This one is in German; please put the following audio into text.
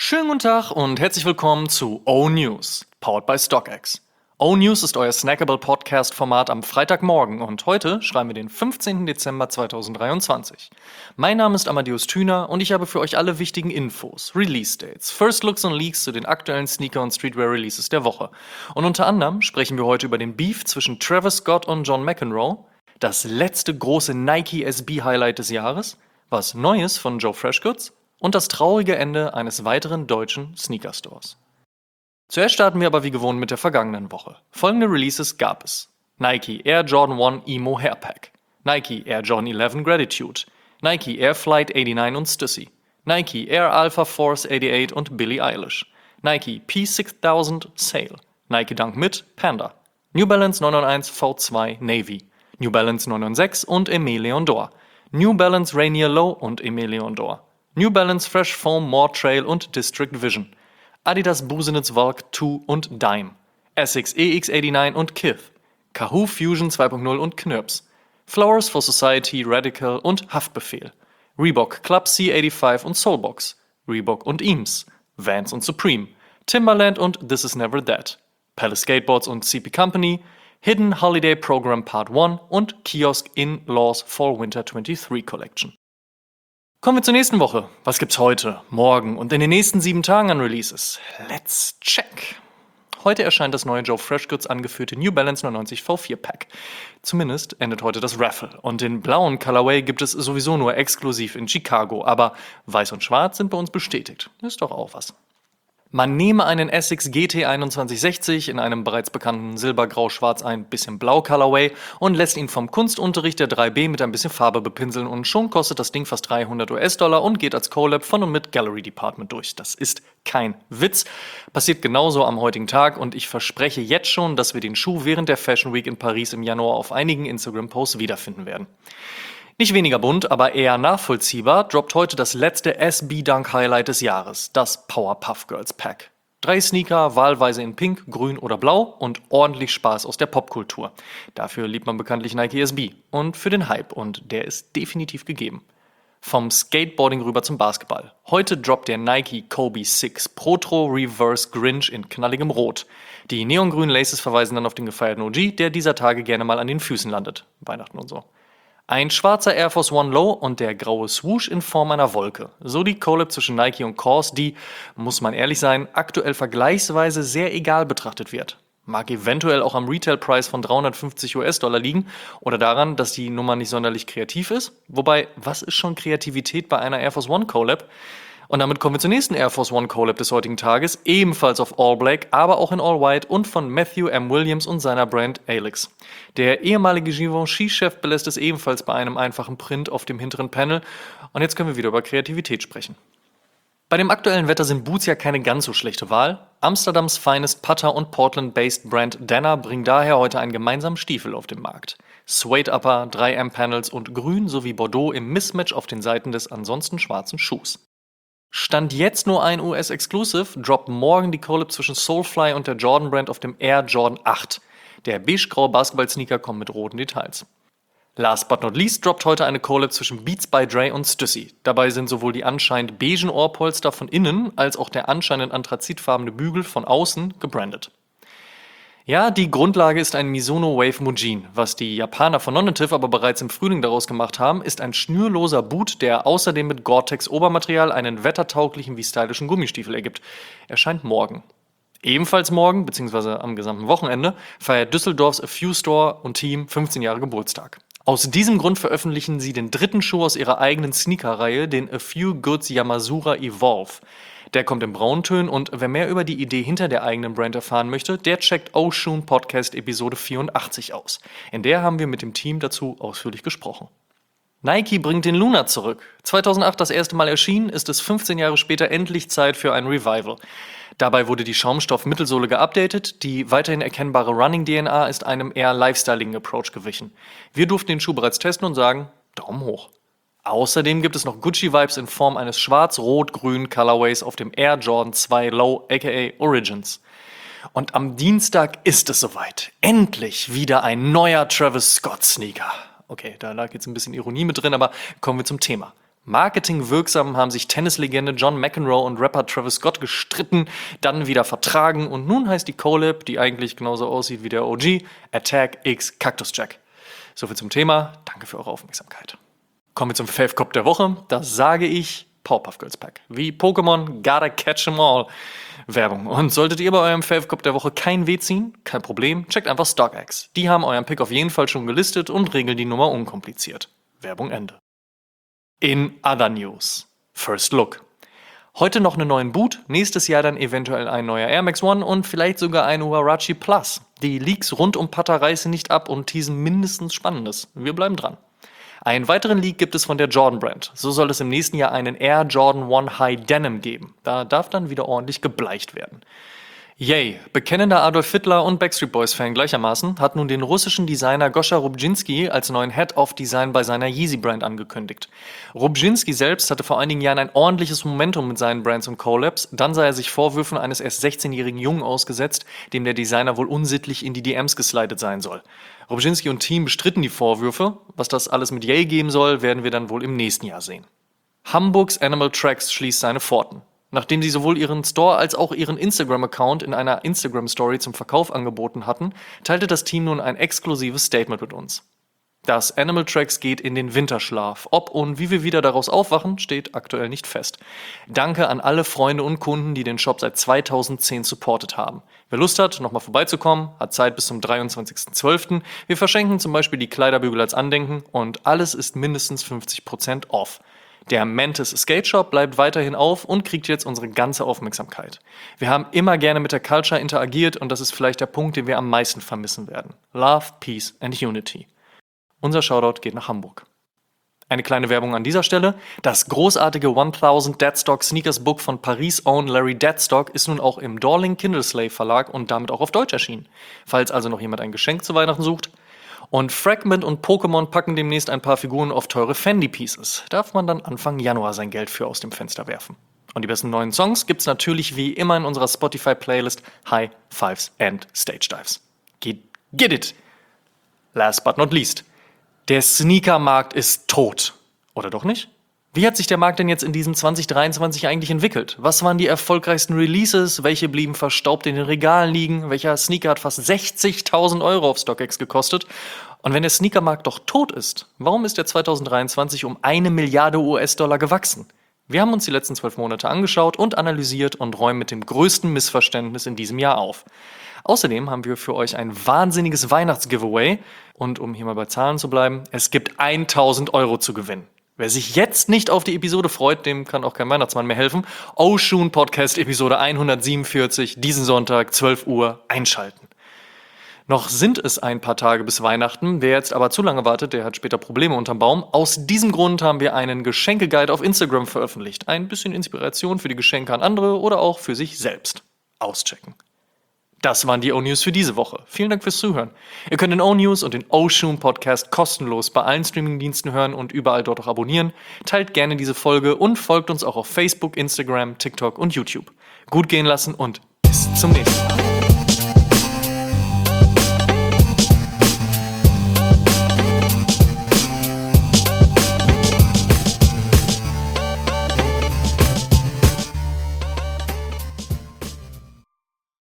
Schönen guten Tag und herzlich willkommen zu O-News, powered by StockX. O-News ist euer snackable Podcast-Format am Freitagmorgen und heute schreiben wir den 15. Dezember 2023. Mein Name ist Amadeus Thüner und ich habe für euch alle wichtigen Infos, Release-Dates, First Looks und Leaks zu den aktuellen Sneaker- und Streetwear-Releases der Woche. Und unter anderem sprechen wir heute über den Beef zwischen Travis Scott und John McEnroe, das letzte große Nike SB-Highlight des Jahres, was Neues von Joe Freshgoods und das traurige Ende eines weiteren deutschen Sneaker-Stores. Zuerst starten wir aber wie gewohnt mit der vergangenen Woche. Folgende Releases gab es: Nike Air Jordan 1 Emo Hairpack, Nike Air Jordan 11 Gratitude, Nike Air Flight 89 und Stussy, Nike Air Alpha Force 88 und Billie Eilish, Nike P6000 Sale, Nike Dunk Mid Panda, New Balance 991 V2 Navy, New Balance 996 und Aimé Leon Dore, New Balance Rainier Low und Aimé Leon Dore, New Balance Fresh Foam More Trail und District Vision, Adidas Busenitz Valk 2 und Dime, Essex EX89 und Kith, Kahoo Fusion 2.0 und Knirps, Flowers for Society Radical und Haftbefehl, Reebok Club C85 und Soulbox, Reebok und Eames, Vans und Supreme, Timberland und This Is Never That, Palace Skateboards und CP Company, Hidden Holiday Program Part 1 und Kiosk in Laws Fall Winter 23 Collection. Kommen wir zur nächsten Woche. Was gibt's heute, morgen und in den nächsten 7 Tagen an Releases? Let's check! Heute erscheint das neue Joe Freshgoods angeführte New Balance 99 V4 Pack. Zumindest endet heute das Raffle. Und den blauen Colorway gibt es sowieso nur exklusiv in Chicago. Aber weiß und schwarz sind bei uns bestätigt. Ist doch auch was. Man nehme einen Essex GT 2160 in einem bereits bekannten Silbergrau-Schwarz ein bisschen Blau Colorway und lässt ihn vom Kunstunterricht der 3B mit ein bisschen Farbe bepinseln und schon kostet das Ding fast $300 und geht als Collab von und mit Gallery Department durch. Das ist kein Witz. Passiert genauso am heutigen Tag und ich verspreche jetzt schon, dass wir den Schuh während der Fashion Week in Paris im Januar auf einigen Instagram-Posts wiederfinden werden. Nicht weniger bunt, aber eher nachvollziehbar, droppt heute das letzte SB-Dunk-Highlight des Jahres, das Powerpuff Girls Pack. 3 Sneaker, wahlweise in Pink, Grün oder Blau und ordentlich Spaß aus der Popkultur. Dafür liebt man bekanntlich Nike SB und für den Hype und der ist definitiv gegeben. Vom Skateboarding rüber zum Basketball. Heute droppt der Nike Kobe 6 Protro Reverse Grinch in knalligem Rot. Die neongrünen Laces verweisen dann auf den gefeierten OG, der dieser Tage gerne mal an den Füßen landet. Weihnachten und so. Ein schwarzer Air Force One Low und der graue Swoosh in Form einer Wolke. So die Collab zwischen Nike und Kors, die, muss man ehrlich sein, aktuell vergleichsweise sehr egal betrachtet wird. Mag eventuell auch am Retailpreis von $350 liegen oder daran, dass die Nummer nicht sonderlich kreativ ist. Wobei, was ist schon Kreativität bei einer Air Force One Collab? Und damit kommen wir zur nächsten Air Force One Collab des heutigen Tages, ebenfalls auf All Black, aber auch in All White und von Matthew M. Williams und seiner Brand Alix. Der ehemalige Givenchy-Chef belässt es ebenfalls bei einem einfachen Print auf dem hinteren Panel und jetzt können wir wieder über Kreativität sprechen. Bei dem aktuellen Wetter sind Boots ja keine ganz so schlechte Wahl. Amsterdams finest Putter und Portland-based Brand Danner bringen daher heute einen gemeinsamen Stiefel auf den Markt. Suede Upper, 3M-Panels und Grün sowie Bordeaux im Mismatch auf den Seiten des ansonsten schwarzen Schuhs. Stand jetzt nur ein US-Exclusive, droppt morgen die Collab zwischen Soulfly und der Jordan Brand auf dem Air Jordan 8. Der beigegraue Basketball-Sneaker kommt mit roten Details. Last but not least droppt heute eine Collab zwischen Beats by Dre und Stussy. Dabei sind sowohl die anscheinend beigen Ohrpolster von innen als auch der anscheinend anthrazitfarbene Bügel von außen gebrandet. Ja, die Grundlage ist ein Mizuno Wave Mujin. Was die Japaner von Nonative aber bereits im Frühling daraus gemacht haben, ist ein schnürloser Boot, der außerdem mit Gore-Tex Obermaterial einen wettertauglichen wie stylischen Gummistiefel ergibt. Erscheint morgen. Ebenfalls morgen, beziehungsweise am gesamten Wochenende, feiert Düsseldorfs A Few Store und Team 15 Jahre Geburtstag. Aus diesem Grund veröffentlichen sie den 3. Schuh aus ihrer eigenen Sneaker-Reihe, den A Few Goods Yamasura Evolve. Der kommt in Brauntönen und wer mehr über die Idee hinter der eigenen Brand erfahren möchte, der checkt Oshun Podcast Episode 84 aus. In der haben wir mit dem Team dazu ausführlich gesprochen. Nike bringt den Luna zurück. 2008 das erste Mal erschienen, ist es 15 Jahre später endlich Zeit für ein Revival. Dabei wurde die Schaumstoff-Mittelsohle geupdatet, die weiterhin erkennbare Running-DNA ist einem eher lifestyligen Approach gewichen. Wir durften den Schuh bereits testen und sagen, Daumen hoch. Außerdem gibt es noch Gucci-Vibes in Form eines schwarz-rot-grünen Colorways auf dem Air Jordan 2 Low aka Origins. Und am Dienstag ist es soweit. Endlich wieder ein neuer Travis Scott Sneaker. Okay, da lag jetzt ein bisschen Ironie mit drin, aber kommen wir zum Thema. Marketingwirksam haben sich Tennislegende John McEnroe und Rapper Travis Scott gestritten, dann wieder vertragen und nun heißt die Collab, die eigentlich genauso aussieht wie der OG, Attack X Cactus Jack. Soviel zum Thema, danke für eure Aufmerksamkeit. Kommen wir zum Fave-Cop der Woche, das sage ich Powerpuff Girls Pack. Wie Pokémon, gotta catch 'em all. Werbung. Und solltet ihr bei eurem Fave-Cop der Woche kein Weh ziehen, kein Problem, checkt einfach StockX. Die haben euren Pick auf jeden Fall schon gelistet und regeln die Nummer unkompliziert. Werbung Ende. In other news. First Look. Heute noch einen neuen Boot, nächstes Jahr dann eventuell ein neuer Air Max One und vielleicht sogar ein Huarachi Plus. Die Leaks rund um Pata reißen nicht ab und teasen mindestens Spannendes. Wir bleiben dran. Einen weiteren Leak gibt es von der Jordan Brand. So soll es im nächsten Jahr einen Air Jordan 1 High Denim geben. Da darf dann wieder ordentlich gebleicht werden. Yay, bekennender Adolf Hitler und Backstreet Boys-Fan gleichermaßen hat nun den russischen Designer Goscha Rubczynski als neuen Head of Design bei seiner Yeezy-Brand angekündigt. Rubczynski selbst hatte vor einigen Jahren ein ordentliches Momentum mit seinen Brands und Collabs, dann sei er sich Vorwürfen eines erst 16-jährigen Jungen ausgesetzt, dem der Designer wohl unsittlich in die DMs geslidet sein soll. Rubczynski und Team bestritten die Vorwürfe, was das alles mit Yay geben soll, werden wir dann wohl im nächsten Jahr sehen. Hamburgs Animal Tracks schließt seine Pforten. Nachdem sie sowohl ihren Store als auch ihren Instagram-Account in einer Instagram-Story zum Verkauf angeboten hatten, teilte das Team nun ein exklusives Statement mit uns. Das Animal Tracks geht in den Winterschlaf. Ob und wie wir wieder daraus aufwachen, steht aktuell nicht fest. Danke an alle Freunde und Kunden, die den Shop seit 2010 supportet haben. Wer Lust hat, nochmal vorbeizukommen, hat Zeit bis zum 23.12. Wir verschenken zum Beispiel die Kleiderbügel als Andenken und alles ist mindestens 50% off. Der Mantis Skate Shop bleibt weiterhin auf und kriegt jetzt unsere ganze Aufmerksamkeit. Wir haben immer gerne mit der Culture interagiert und das ist vielleicht der Punkt, den wir am meisten vermissen werden. Love, Peace and Unity. Unser Shoutout geht nach Hamburg. Eine kleine Werbung an dieser Stelle. Das großartige 1000 Deadstock Sneakers Book von Paris Own Larry Deadstock ist nun auch im Dorling Kindleslave Verlag und damit auch auf Deutsch erschienen. Falls also noch jemand ein Geschenk zu Weihnachten sucht. Und Fragment und Pokémon packen demnächst ein paar Figuren auf teure Fendi-Pieces. Darf man dann Anfang Januar sein Geld für aus dem Fenster werfen. Und die besten neuen Songs gibt's natürlich wie immer in unserer Spotify-Playlist High Fives and Stage Dives. Get it! Last but not least. Der Sneakermarkt ist tot. Oder doch nicht? Wie hat sich der Markt denn jetzt in diesem 2023 eigentlich entwickelt? Was waren die erfolgreichsten Releases? Welche blieben verstaubt in den Regalen liegen? Welcher Sneaker hat fast 60.000 Euro auf StockX gekostet? Und wenn der Sneakermarkt doch tot ist, warum ist der 2023 um 1 Milliarde US-Dollar gewachsen? Wir haben uns die letzten 12 Monate angeschaut und analysiert und räumen mit dem größten Missverständnis in diesem Jahr auf. Außerdem haben wir für euch ein wahnsinniges Weihnachts-Giveaway. Und um hier mal bei Zahlen zu bleiben, es gibt 1.000 Euro zu gewinnen. Wer sich jetzt nicht auf die Episode freut, dem kann auch kein Weihnachtsmann mehr helfen. Oshun Podcast Episode 147, diesen Sonntag, 12 Uhr, einschalten. Noch sind es ein paar Tage bis Weihnachten. Wer jetzt aber zu lange wartet, der hat später Probleme unterm Baum. Aus diesem Grund haben wir einen Geschenke-Guide auf Instagram veröffentlicht. Ein bisschen Inspiration für die Geschenke an andere oder auch für sich selbst. Auschecken. Das waren die O-News für diese Woche. Vielen Dank fürs Zuhören. Ihr könnt den O-News und den Oshun Podcast kostenlos bei allen Streamingdiensten hören und überall dort auch abonnieren. Teilt gerne diese Folge und folgt uns auch auf Facebook, Instagram, TikTok und YouTube. Gut gehen lassen und bis zum nächsten Mal.